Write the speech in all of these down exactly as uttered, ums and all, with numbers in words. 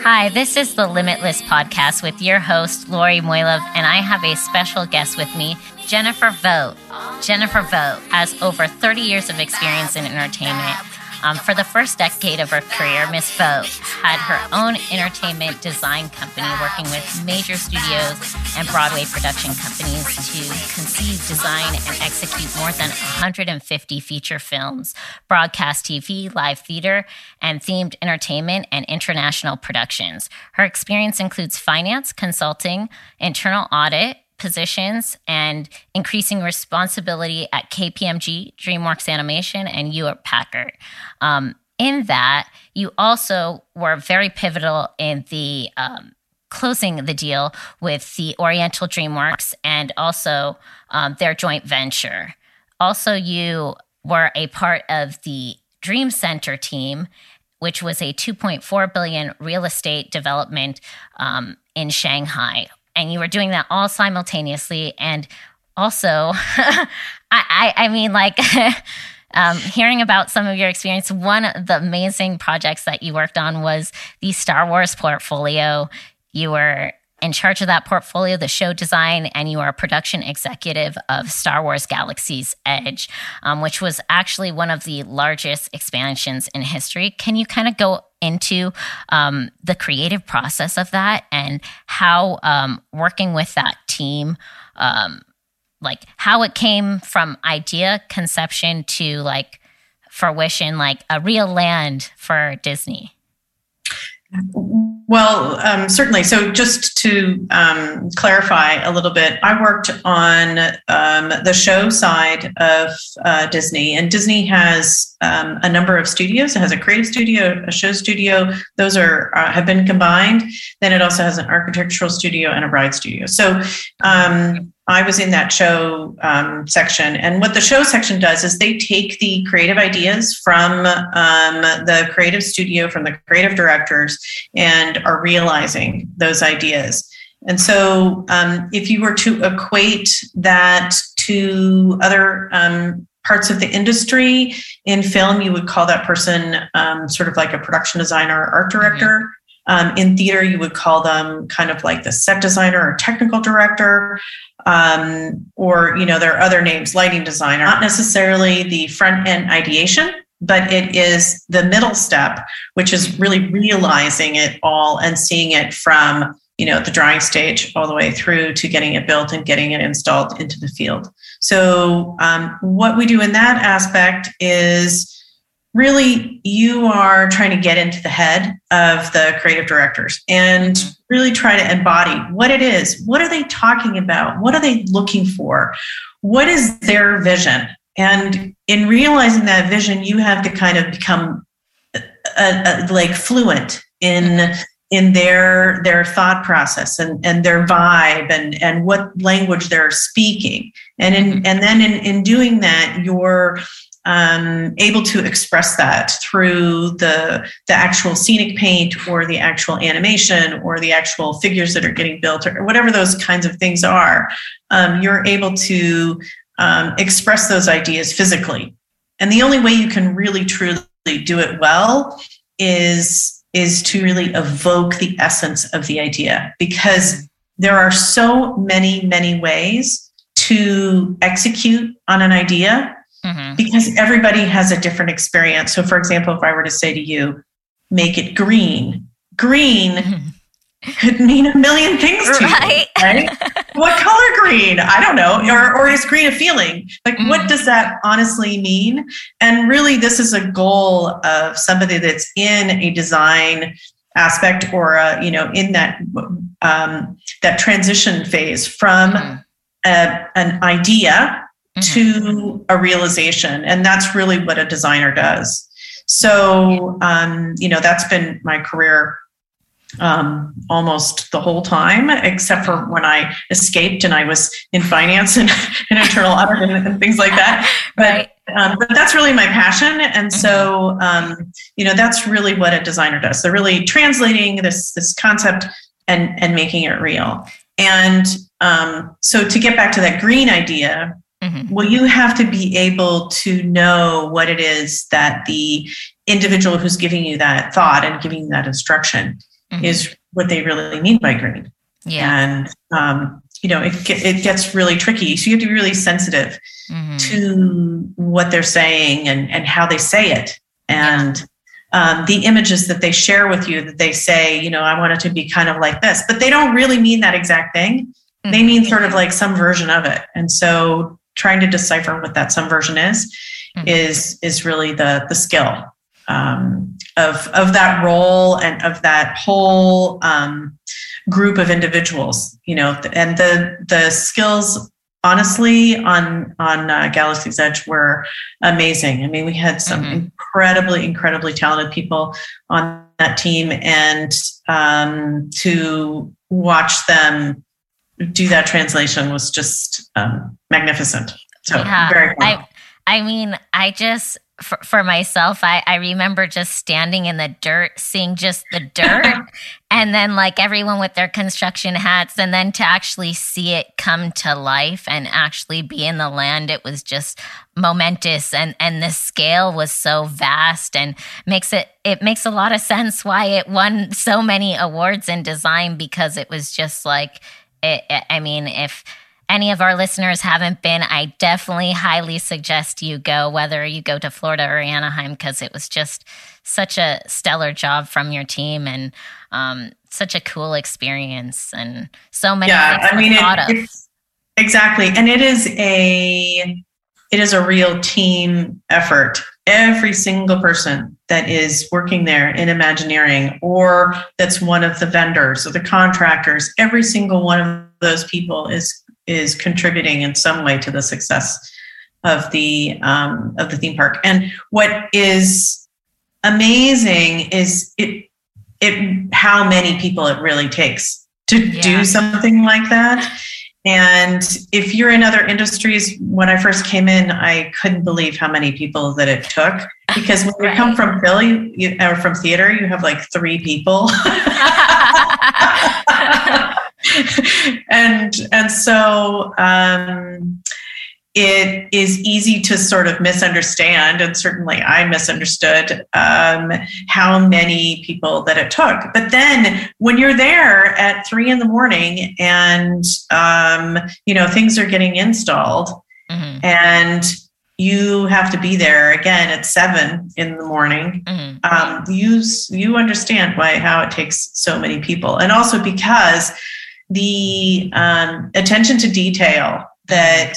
Hi, this is the Limitless Podcast with your host, Lori Moilov, and I have a special guest with me, Jennifer Vogt. Jennifer Vogt has over thirty years of experience in entertainment. Um, for the first decade of her career, Miss Vogt had her own entertainment design company working with major studios and Broadway production companies to conceive, design, and execute more than one hundred fifty feature films, broadcast T V, live theater, and themed entertainment and international productions. Her experience includes finance, consulting, internal audit, positions, and increasing responsibility at K P M G, DreamWorks Animation, and Hewlett Packard. Um, in that, you also were very pivotal in the um, closing the deal with the Oriental DreamWorks and also um, their joint venture. Also, you were a part of the Dream Center team, which was a two point four billion dollars real estate development um, in Shanghai. And you were doing that all simultaneously. And also, I, I, I mean, like, um, hearing about some of your experience, one of the amazing projects that you worked on was the Star Wars portfolio. You were in charge of that portfolio, the show design, and you are a production executive of Star Wars Galaxy's Edge, um, which was actually one of the largest expansions in history. Can you kind of go into um, the creative process of that and how um, working with that team, um, like how it came from idea conception to like fruition, like a real land for Disney? Well, um, certainly. So just to um, clarify a little bit, I worked on um, the show side of uh, Disney, and Disney has um, a number of studios. It has a creative studio, a show studio. Those are uh, have been combined. Then it also has an architectural studio and a bride studio. So um, I was in that show um, section. And what the show section does is they take the creative ideas from um, the creative studio, from the creative directors, and are realizing those ideas. And so um, if you were to equate that to other um, parts of the industry, in film, you would call that person um, sort of like a production designer or art director. Mm-hmm. Um, in theater, you would call them kind of like the set designer or technical director. Um, or, you know, there are other names, lighting designer, not necessarily the front end ideation, but it is the middle step, which is really realizing it all and seeing it from, you know, the drawing stage all the way through to getting it built and getting it installed into the field. So um, what we do in that aspect is really you are trying to get into the head of the creative directors and really try to embody what it is. What are they talking about? What are they looking for? What is their vision? And in realizing that vision, you have to kind of become a, a, like fluent in in their their thought process and, and their vibe and, and what language they're speaking. And in, and then in, in doing that, you're Um, able to express that through the the actual scenic paint or the actual animation or the actual figures that are getting built or whatever those kinds of things are. Um, you're able to um, express those ideas physically. And the only way you can really truly do it well is, is to really evoke the essence of the idea, because there are so many, many ways to execute on an idea. Mm-hmm. Because everybody has a different experience. So, for example, if I were to say to you, make it green, green mm-hmm. could mean a million things to right. you, right? What color green? I don't know. Or, or is green a feeling? Like, mm-hmm. what does that honestly mean? And really, this is a goal of somebody that's in a design aspect or, a, you know, in that um, that transition phase from mm-hmm. a, an idea to a realization. And that's really what a designer does. So, um, you know, that's been my career um, almost the whole time, except for when I escaped and I was in finance and, and internal audit and, and things like that. But, right. um, but that's really my passion. And so, um, you know, that's really what a designer does. They're really translating this, this concept and, and making it real. And um, so to get back to that green idea, mm-hmm. well, you have to be able to know what it is that the individual who's giving you that thought and giving you that instruction mm-hmm. is what they really mean by green. Yeah. And, um, you know, it, it gets really tricky. So you have to be really sensitive mm-hmm. to what they're saying and, and how they say it. And yeah. um, the images that they share with you, that they say, you know, I want it to be kind of like this, but they don't really mean that exact thing. Mm-hmm. They mean sort of like some version of it. And so trying to decipher what that some version is, mm-hmm. is, is really the, the skill um, of, of that role and of that whole um, group of individuals, you know, and the, the skills honestly on, on uh, Galaxy's Edge were amazing. I mean, we had some mm-hmm. incredibly, incredibly talented people on that team, and um, to watch them do that translation was just um, magnificent. So yeah, very cool. I, I mean, I just, for, for myself, I, I remember just standing in the dirt, seeing just the dirt, and then like everyone with their construction hats, and then to actually see it come to life and actually be in the land, it was just momentous. And, and the scale was so vast, and makes it, it makes a lot of sense why it won so many awards in design, because it was just like, it, I mean, if any of our listeners haven't been, I definitely highly suggest you go, whether you go to Florida or Anaheim, because it was just such a stellar job from your team, and um, such a cool experience, and so many yeah, things I mean, thought it, of. It's, exactly. And it is a, it is a real team effort. Every single person that is working there in Imagineering, or that's one of the vendors or the contractors, every single one of those people is is contributing in some way to the success of the um, of the theme park. And what is amazing is it it how many people it really takes to yeah. do something like that. And if you're in other industries, when I first came in, I couldn't believe how many people that it took. Because when you come from Philly you, or from theater, you have like three people. and and so um, it is easy to sort of misunderstand, and certainly I misunderstood um, how many people that it took. But then when you're there at three in the morning and um, you know things are getting installed, mm-hmm. and you have to be there again at seven in the morning, mm-hmm. um, you you understand why how it takes so many people, and also because the um, attention to detail that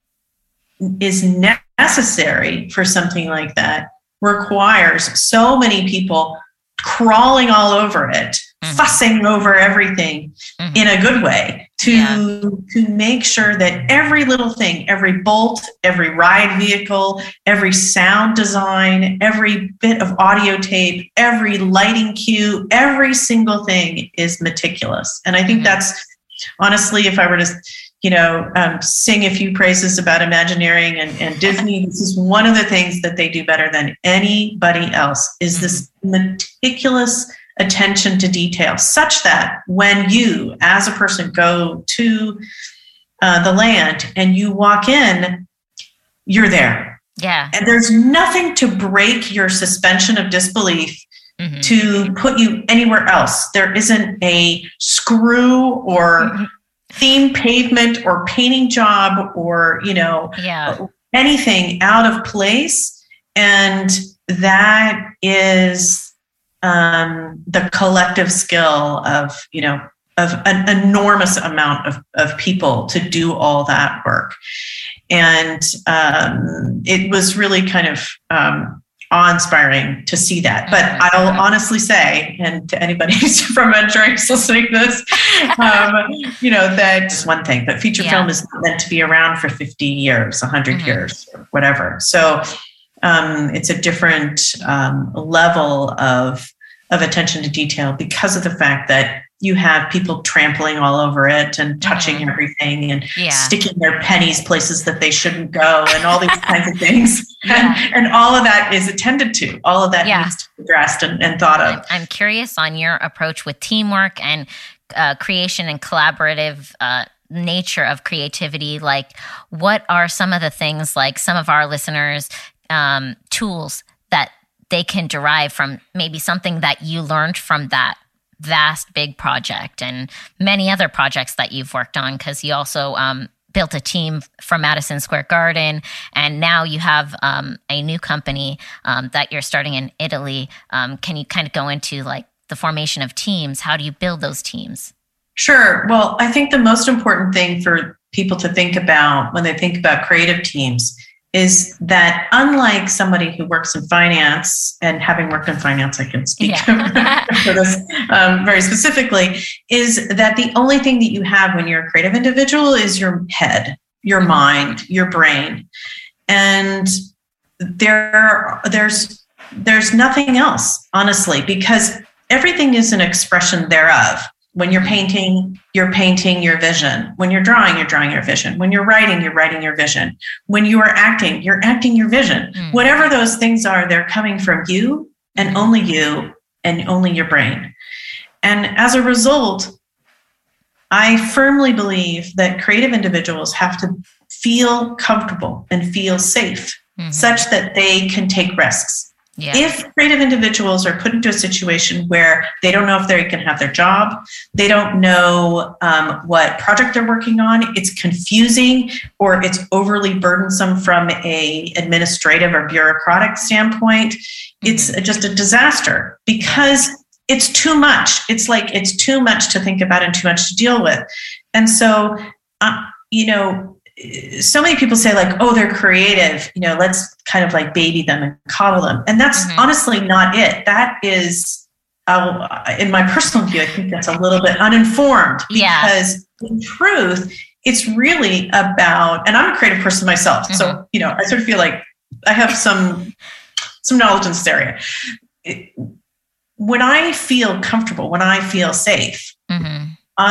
is necessary for something like that requires so many people crawling all over it, mm-hmm. fussing over everything mm-hmm. in a good way to, yeah. to make sure that every little thing, every bolt, every ride vehicle, every sound design, every bit of audio tape, every lighting cue, every single thing is meticulous. And I think mm-hmm. that's honestly, if I were to you know, um, sing a few praises about Imagineering and, and Disney, this is one of the things that they do better than anybody else, is this meticulous attention to detail, such that when you, as a person, go to uh, the land and you walk in, you're there. Yeah. And there's nothing to break your suspension of disbelief mm-hmm. to put you anywhere else. There isn't a screw or mm-hmm. theme pavement or painting job or, you know, yeah. anything out of place. And that is um, the collective skill of, you know, of an enormous amount of, of people to do all that work. And um, it was really kind of um, awe-inspiring to see that. But I'll honestly say, and to anybody who's from Imagineering listening to this, um, you know, that's one thing. But feature yeah. film is not meant to be around for fifty years, one hundred mm-hmm. years, or whatever. So um, it's a different um, level of of attention to detail because of the fact that you have people trampling all over it and touching mm-hmm. everything and yeah. sticking their pennies places that they shouldn't go and all these kinds of things. Yeah. And, and all of that is attended to. All of that yeah. needs to be addressed and, and thought of. I'm curious on your approach with teamwork and uh, creation and collaborative uh, nature of creativity. Like, what are some of the things, like some of our listeners, um, tools that they can derive from maybe something that you learned from that vast, big project and many other projects that you've worked on, because you also um, built a team from Madison Square Garden, and now you have um, a new company um, that you're starting in Italy. Um, can you kind of go into like the formation of teams? How do you build those teams? Sure. Well, I think the most important thing for people to think about when they think about creative teams is that unlike somebody who works in finance, and having worked in finance, I can speak yeah. for this um, very specifically, is that the only thing that you have when you're a creative individual is your head, your mind, your brain. And there, there's, there's nothing else, honestly, because everything is an expression thereof. When you're painting, you're painting your vision. When you're drawing, you're drawing your vision. When you're writing, you're writing your vision. When you are acting, you're acting your vision. Mm. Whatever those things are, they're coming from you and only you and only your brain. And as a result, I firmly believe that creative individuals have to feel comfortable and feel safe, mm-hmm. such that they can take risks. Yeah. If creative individuals are put into a situation where they don't know if they can have their job, they don't know um, what project they're working on, it's confusing or it's overly burdensome from a administrative or bureaucratic standpoint, mm-hmm. it's just a disaster because it's too much. It's like it's too much to think about and too much to deal with. And so, uh, you know, so many people say like, oh, they're creative, you know, let's kind of like baby them and coddle them. And that's mm-hmm. honestly not it. That is, uh, in my personal view, I think that's a little bit uninformed because yeah. in truth, it's really about, and I'm a creative person myself. Mm-hmm. So, you know, I sort of feel like I have some, some knowledge in this area. It, when I feel comfortable, when I feel safe, mm-hmm.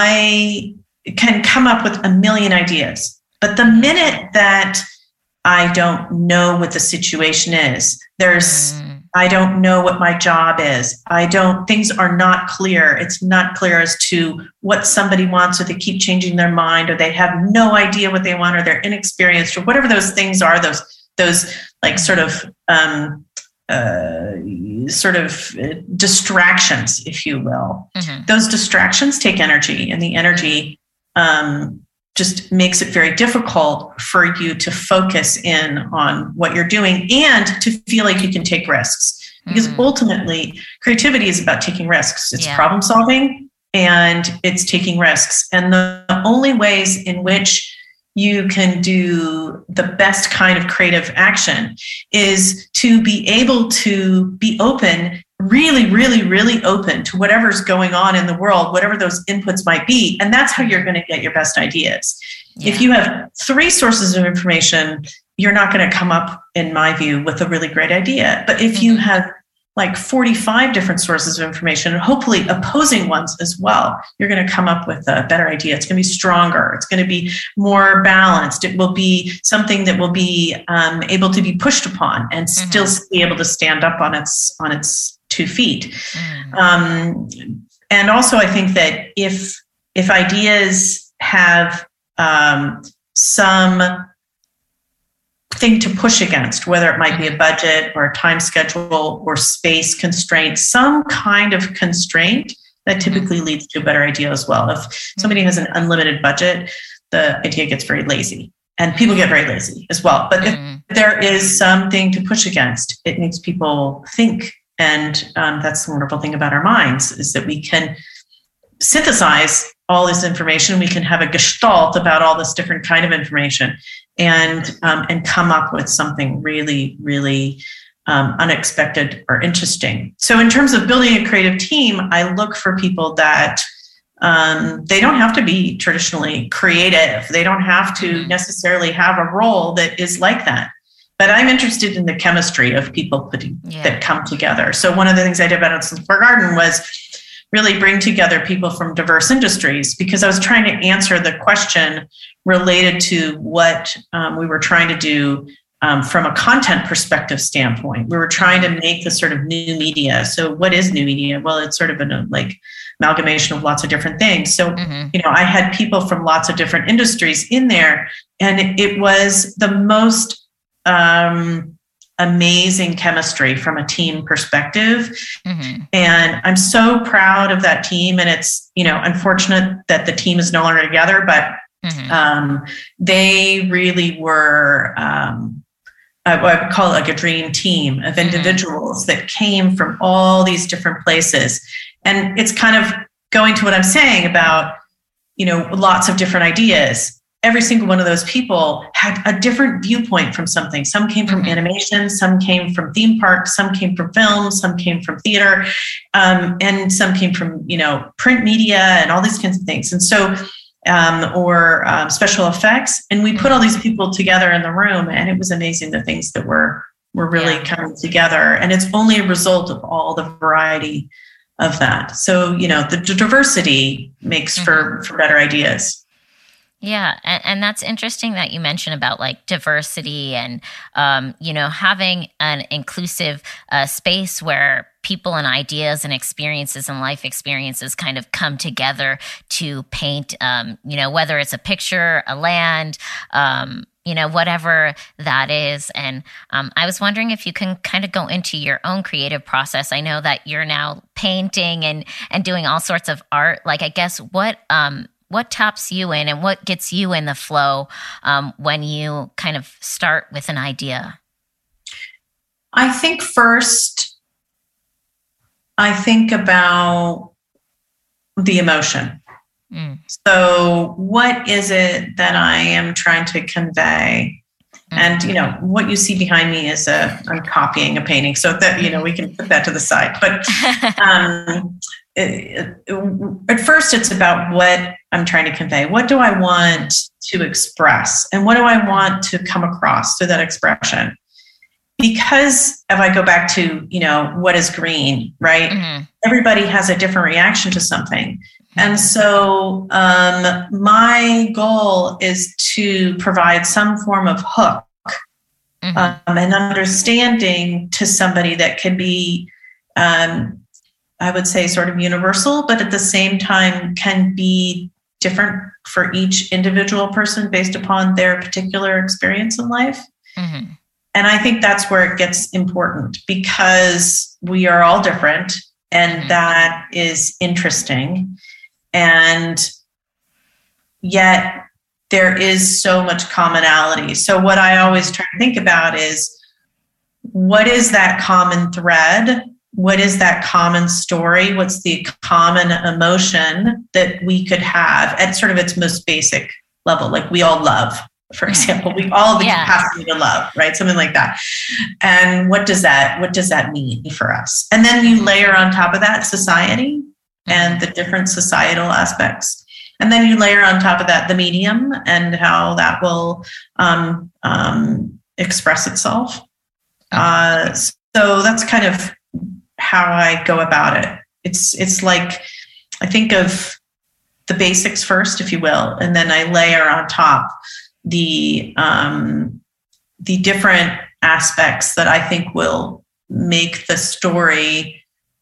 I can come up with a million ideas. But the minute that I don't know what the situation is, there's, mm. I don't know what my job is. I don't, things are not clear. It's not clear as to what somebody wants, or they keep changing their mind, or they have no idea what they want, or they're inexperienced, or whatever those things are, those, those like sort of, um, uh, sort of distractions, if you will. Mm-hmm. Those distractions take energy, and the energy, um, just makes it very difficult for you to focus in on what you're doing and to feel like you can take risks. Because mm-hmm. ultimately, creativity is about taking risks. It's yeah. problem solving and it's taking risks. And the only ways in which you can do the best kind of creative action is to be able to be open, really, really, really open to whatever's going on in the world, whatever those inputs might be. And that's how you're going to get your best ideas. Yeah. If you have three sources of information, you're not going to come up, in my view, with a really great idea. But if mm-hmm. you have like forty-five different sources of information, and hopefully opposing ones as well, you're going to come up with a better idea. It's going to be stronger. It's going to be more balanced. It will be something that will be um, able to be pushed upon and mm-hmm. still be able to stand up on its on its two feet. Mm. Um, and also, I think that if if ideas have um, some thing to push against, whether it might be a budget or a time schedule or space constraint, some kind of constraint that typically mm-hmm. leads to a better idea as well. If somebody has an unlimited budget, the idea gets very lazy, and people get very lazy as well. But mm-hmm. if there is something to push against, it makes people think. And um, that's the wonderful thing about our minds, is that we can synthesize all this information. We can have a gestalt about all this different kind of information and um, and come up with something really, really um, unexpected or interesting. So in terms of building a creative team, I look for people that um, they don't have to be traditionally creative. They don't have to necessarily have a role that is like that. But I'm interested in the chemistry of people putting, yeah. that come together. So one of the things I did at Madison Square Garden was really bring together people from diverse industries, because I was trying to answer the question related to what um, we were trying to do um, from a content perspective standpoint. We were trying to make the sort of new media. So what is new media? Well, it's sort of a like amalgamation of lots of different things. So, mm-hmm. you know, I had people from lots of different industries in there, and it, it was the most um, amazing chemistry from a team perspective. Mm-hmm. And I'm so proud of that team. And it's, you know, unfortunate that the team is no longer together, but mm-hmm. um, they really were, um, I, I would call it like a dream team of individuals mm-hmm. that came from all these different places. And it's kind of going to what I'm saying about, you know, lots of different ideas. Every single one of those people had a different viewpoint from something. Some came from mm-hmm. animation, some came from theme parks, some came from film, some came from theater, um, and some came from, you know, print media and all these kinds of things. And so, um, or um, special effects. And we put all these people together in the room, and it was amazing the things that were, were really yeah. coming together. And it's only a result of all the variety of that. So, you know, the, the diversity makes mm-hmm. for, for better ideas. Yeah. And, and that's interesting that you mentioned about like diversity and, um, you know, having an inclusive uh, space where people and ideas and experiences and life experiences kind of come together to paint, um, you know, whether it's a picture, a land, um, you know, whatever that is. And um, I was wondering if you can kind of go into your own creative process. I know that you're now painting and, and doing all sorts of art. Like, I guess what, um, what taps you in and what gets you in the flow um, when you kind of start with an idea? I think first, I think about the emotion. Mm. So what is it that I am trying to convey? Mm. And, you know, what you see behind me is a, I'm copying a painting. So that, you know, we can put that to the side. But um, it, it, at first, it's about what I'm trying to convey. What do I want to express? And what do I want to come across through that expression? Because if I go back to, you know, what is green, right? Mm-hmm. Everybody has a different reaction to something. And so um, my goal is to provide some form of hook mm-hmm. um, and understanding to somebody that can be, um, I would say, sort of universal, but at the same time can be different for each individual person based upon their particular experience in life. Mm-hmm. And I think that's where it gets important, because we are all different, and mm-hmm. that is interesting. And yet there is so much commonality. So what I always try to think about is, what is that common thread? What is that common story? What's the common emotion that we could have at sort of its most basic level? Like, we all love, for example, we all have the yeah. capacity to love, right? Something like that. And what does that, what does that mean for us? And then you layer on top of that society and the different societal aspects. And then you layer on top of that the medium and how that will um, um, express itself. Uh, so that's kind of how I go about it. It's it's like, I think of the basics first, if you will, and then I layer on top the um, the different aspects that I think will make the story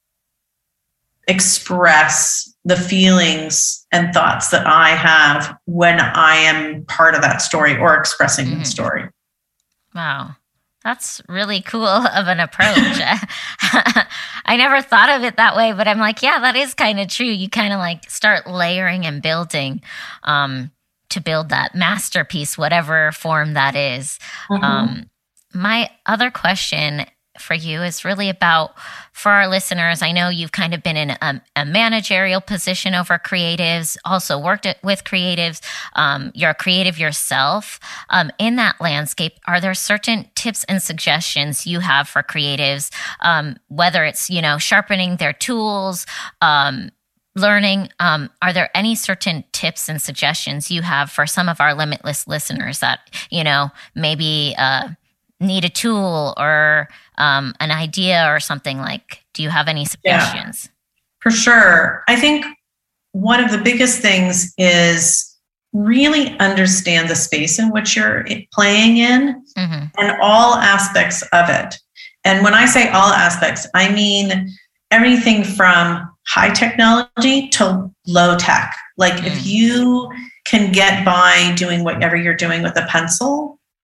express the feelings and thoughts that I have when I am part of that story or expressing mm-hmm. the story. Wow. That's really cool of an approach. I never thought of it that way, but I'm like, yeah, that is kind of true. You kind of like start layering and building um, to build that masterpiece, whatever form that is. Mm-hmm. Um, my other question for you is really about, for our listeners, I know you've kind of been in a, a managerial position over creatives, also worked at, with creatives. Um, you're a creative yourself. Um, in that landscape, are there certain tips and suggestions you have for creatives, um, whether it's, you know, sharpening their tools, um, learning? Um, are there any certain tips and suggestions you have for some of our Limitless listeners that, you know, maybe uh, need a tool or um, an idea or something? Like, do you have any suggestions? Yeah, for sure. I think one of the biggest things is really understand the space in which you're playing in mm-hmm. and all aspects of it. And when I say all aspects, I mean everything from high technology to low tech. Like mm. if you can get by doing whatever you're doing with a pencil,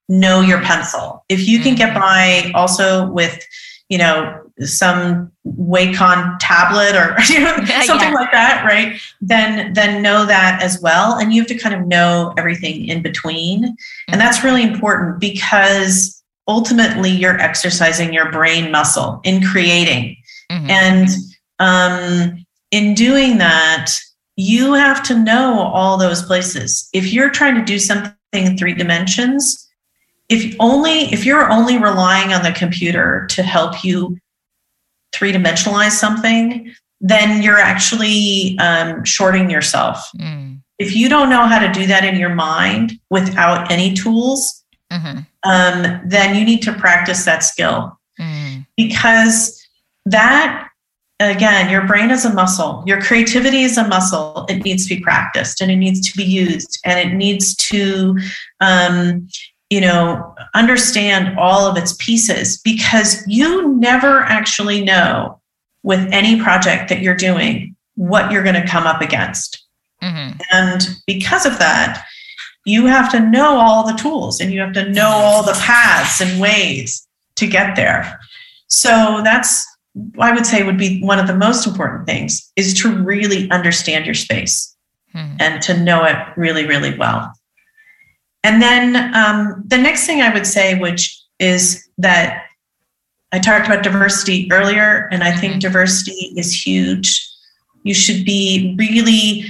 know your pencil. If you can get by also with, you know, some Wacom tablet or you know, something yeah. like that, right? Then, then know that as well. And you have to kind of know everything in between. Mm-hmm. And that's really important because ultimately you're exercising your brain muscle in creating. Mm-hmm. And um, in doing that, you have to know all those places. If you're trying to do something in three dimensions, if only, if you're only relying on the computer to help you three-dimensionalize something, then you're actually um, shorting yourself. Mm. If you don't know how to do that in your mind without any tools, mm-hmm. um, then you need to practice that skill. Mm. Because that, again, your brain is a muscle. Your creativity is a muscle. It needs to be practiced and it needs to be used and it needs to, um, you know, understand all of its pieces, because you never actually know with any project that you're doing what you're going to come up against. Mm-hmm. And because of that, you have to know all the tools and you have to know all the paths and ways to get there. So that's, I would say, would be one of the most important things, is to really understand your space mm-hmm. and to know it really, really well. And then um, the next thing I would say, which is that I talked about diversity earlier, and I mm-hmm. think diversity is huge. You should be really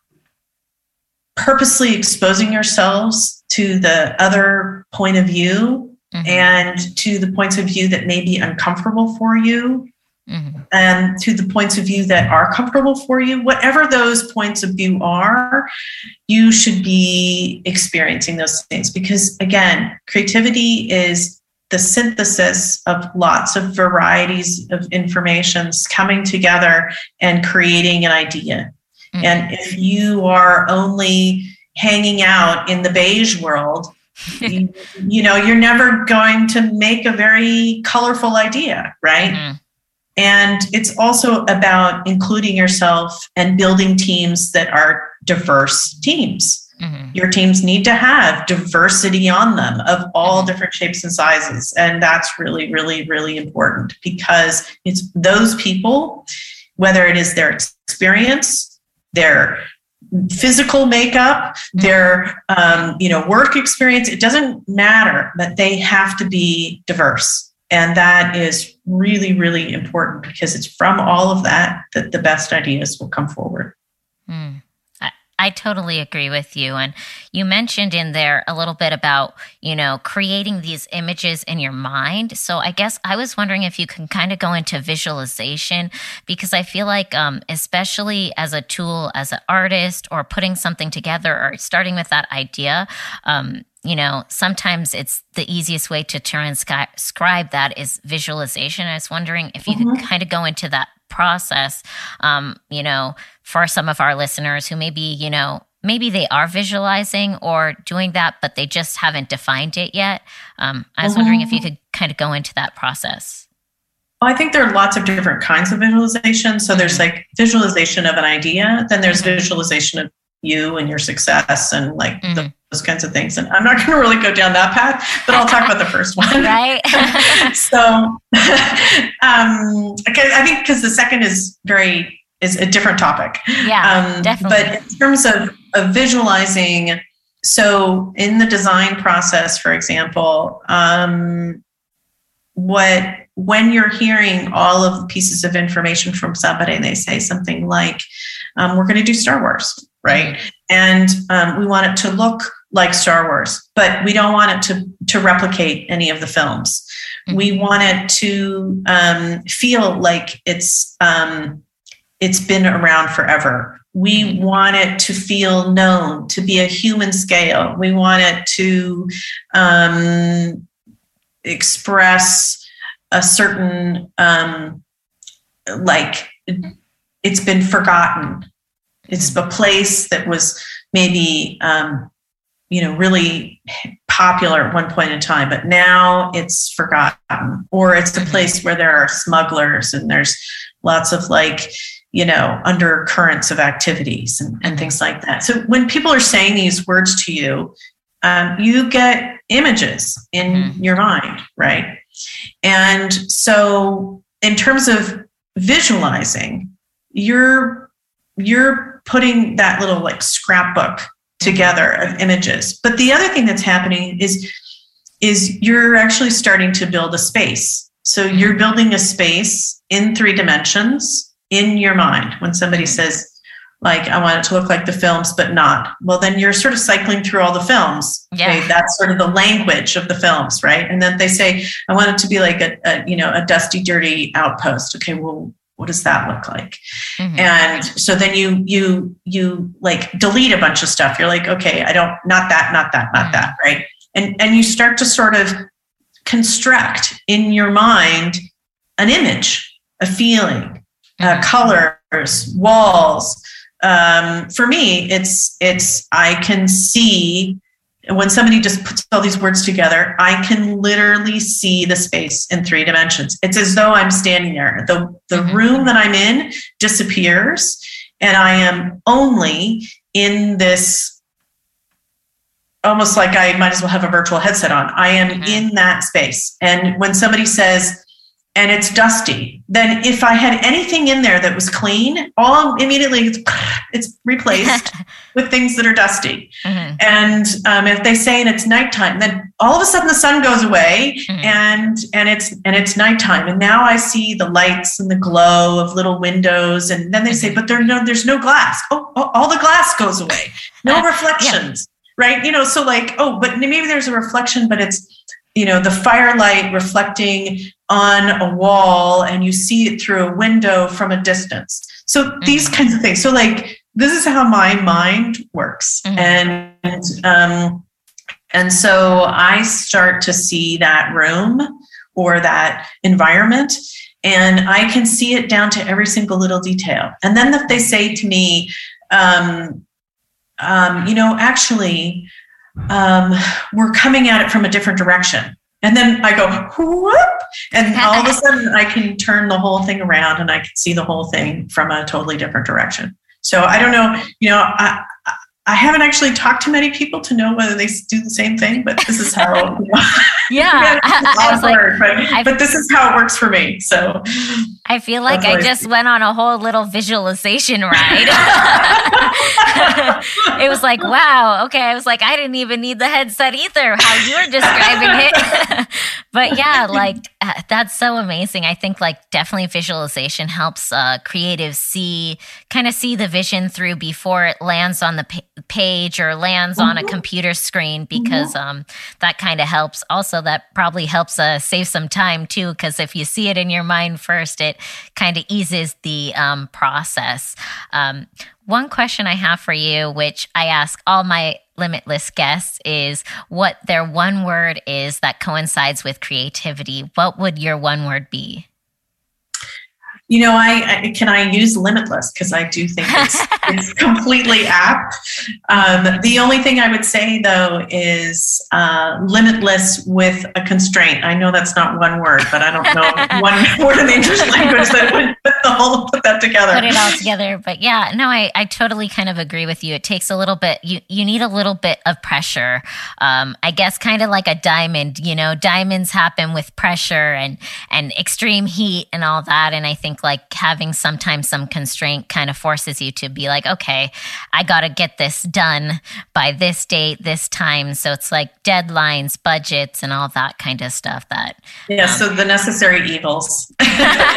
purposely exposing yourselves to the other point of view mm-hmm. and to the points of view that may be uncomfortable for you. Mm-hmm. And to the points of view that are comfortable for you. Whatever those points of view are, you should be experiencing those things, because again, creativity is the synthesis of lots of varieties of informations coming together and creating an idea. Mm-hmm. And if you are only hanging out in the beige world, you, you know, you're never going to make a very colorful idea, right? Mm-hmm. And it's also about including yourself and building teams that are diverse teams. Mm-hmm. Your teams need to have diversity on them of all mm-hmm. different shapes and sizes. And that's really, really, really important, because it's those people, whether it is their experience, their physical makeup, mm-hmm. their um, you know, work experience, it doesn't matter, but they have to be diverse. And that is really, really important, because it's from all of that that the best ideas will come forward. Mm. I, I totally agree with you. And you mentioned in there a little bit about, you know, creating these images in your mind. So I guess I was wondering if you can kind of go into visualization, because I feel like, um, especially as a tool, as an artist, or putting something together or starting with that idea, um, you know, sometimes it's the easiest way to transcribe that is visualization. I was wondering if you mm-hmm. could kind of go into that process, um, you know, for some of our listeners who maybe, you know, maybe they are visualizing or doing that, but they just haven't defined it yet. Um, I was mm-hmm. wondering if you could kind of go into that process. Well, I think there are lots of different kinds of visualization. So mm-hmm. there's like visualization of an idea, then there's mm-hmm. visualization of you and your success and like mm-hmm. the, those kinds of things. And I'm not going to really go down that path, but I'll talk about the first one. Right. so um, okay, I think because the second is very, is a different topic. Yeah, um, definitely. But in terms of, of visualizing, so in the design process, for example, um, what, when you're hearing all of the pieces of information from somebody and they say something like, um, we're going to do Star Wars, right? And um, we want it to look like Star Wars, but we don't want it to, to replicate any of the films. Mm-hmm. We want it to um, feel like it's um, it's been around forever. We mm-hmm. want it to feel known, to be a human scale. We want it to um, express a certain, um, like, it's been forgotten. It's a place that was maybe, um, you know, really popular at one point in time, but now it's forgotten. Or it's a place where there are smugglers and there's lots of like, you know, undercurrents of activities and, and things like that. So when people are saying these words to you, um, you get images in mm-hmm. your mind, right? And so in terms of visualizing, you're you're putting that little like scrapbook together of images. But the other thing that's happening is, is you're actually starting to build a space. So you're building a space in three dimensions in your mind. When somebody says, like, I want it to look like the films, but not. Well, then you're sort of cycling through all the films. Yeah. Okay? That's sort of the language of the films, right? And then they say, I want it to be like a, a you know, a dusty, dirty outpost. Okay, well, what does that look like? Mm-hmm. And so then you, you, you like delete a bunch of stuff. You're like, okay, I don't, not that, not that, not mm-hmm. that, right? And, and you start to sort of construct in your mind an image, a feeling, mm-hmm. uh, colors, walls. Um, for me, it's, it's, I can see when somebody just puts all these words together, I can literally see the space in three dimensions. It's as though I'm standing there. The, the mm-hmm. room that I'm in disappears, and I am only in this, almost like I might as well have a virtual headset on. I am mm-hmm. in that space. And when somebody says, and it's dusty, then if I had anything in there that was clean, all immediately it's, it's replaced with things that are dusty. Mm-hmm. And um, if they say and it's nighttime, then all of a sudden the sun goes away mm-hmm. and and it's and it's nighttime. And now I see the lights and the glow of little windows. And then they say, but there no, there's no glass. Oh, oh, all the glass goes away. No reflections, yeah. right? You know, so like, oh, but maybe there's a reflection, but it's, you know, the firelight reflecting on a wall and you see it through a window from a distance. So mm-hmm. these kinds of things. So like, this is how my mind works. Mm-hmm. And, um, and so I start to see that room or that environment, and I can see it down to every single little detail. And then if they say to me, um, um, you know, actually, um, we're coming at it from a different direction. And then I go, whoop, and all of a sudden I can turn the whole thing around and I can see the whole thing from a totally different direction. So I don't know, you know, I, I haven't actually talked to many people to know whether they do the same thing, but this is how, you know, yeah, I, I was like, word, but, but this is how it works for me. So I feel like I just went on a whole little visualization ride. It was like, wow, okay. I was like, I didn't even need the headset either, how you were describing it. But yeah, like uh, that's so amazing. I think like definitely visualization helps uh, creatives see, kind of see the vision through before it lands on the pa- page or lands mm-hmm. on a computer screen, because mm-hmm. um, that kind of helps. Also, that probably helps uh, save some time too, because if you see it in your mind first, it kind of eases the um, process. Um, one question I have for you, which I ask all my Limitless guests, is what their one word is that coincides with creativity. What would your one word be? You know, I, I can I use limitless because I do think it's, it's completely apt. Um, the only thing I would say though is uh, limitless with a constraint. I know that's not one word, but I don't know one word in the English language that would put the whole put that together. Put it all together. But yeah, no, I, I totally kind of agree with you. It takes a little bit. You you need a little bit of pressure. Um, I guess kind of like a diamond. You know, diamonds happen with pressure and and extreme heat and all that. And I think like having sometimes some constraint kind of forces you to be like, okay, I got to get this done by this date, this time. So it's like deadlines, budgets, and all that kind of stuff. That yeah. Um, so the necessary evils. the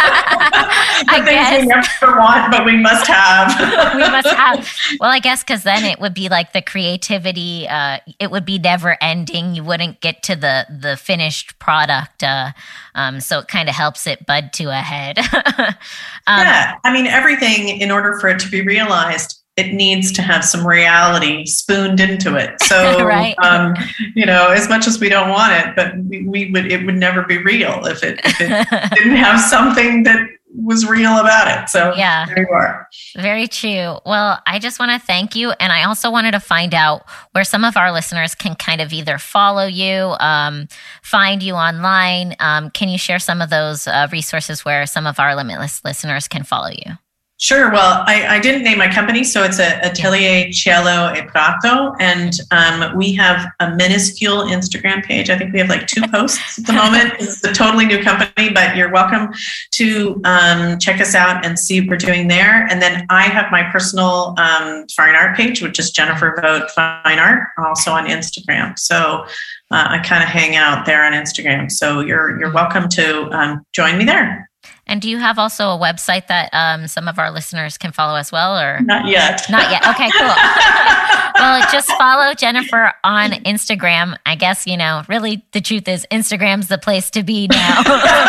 I things guess. we never want, but we must have. we must have. Well, I guess because then it would be like the creativity. Uh, it would be never ending. You wouldn't get to the the finished product. Uh, um, so it kind of helps it bud to a head. Um, yeah, I mean, everything, in order for it to be realized, it needs to have some reality spooned into it. So, right. um, you know, as much as we don't want it, but we, we would, it would never be real if it, if it didn't have something that was real about it. So yeah, there you are. Very true. Well, I just want to thank you. And I also wanted to find out where some of our listeners can kind of either follow you, um, find you online. Um, can you share some of those uh, resources where some of our Limitless listeners can follow you? Sure. Well, I, I didn't name my company, so it's a Atelier Cielo e Prato, and um, we have a minuscule Instagram page. I think we have like two posts at the moment. It's a totally new company, but you're welcome to um, check us out and see what we're doing there. And then I have my personal um, fine art page, which is Jennifer Vogt Fine Art, also on Instagram. So uh, I kind of hang out there on Instagram. So you're you're welcome to um, join me there. And do you have also a website that um, some of our listeners can follow as well, or not yet? Not yet. Okay, cool. Well, just follow Jennifer on Instagram. I guess, you know, really the truth is Instagram's the place to be now.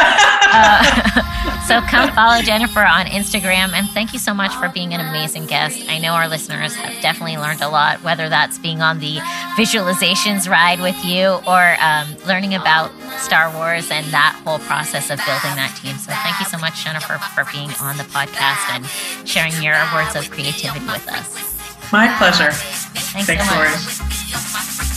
uh, so come follow Jennifer on Instagram. And thank you so much for being an amazing guest. I know our listeners have definitely learned a lot, whether that's being on the visualizations ride with you or um, learning about Star Wars and that whole process of building that team. So thank you so much, Jennifer, for being on the podcast and sharing your words of creativity with us. My pleasure. Thanks, Thanks so Lori. much.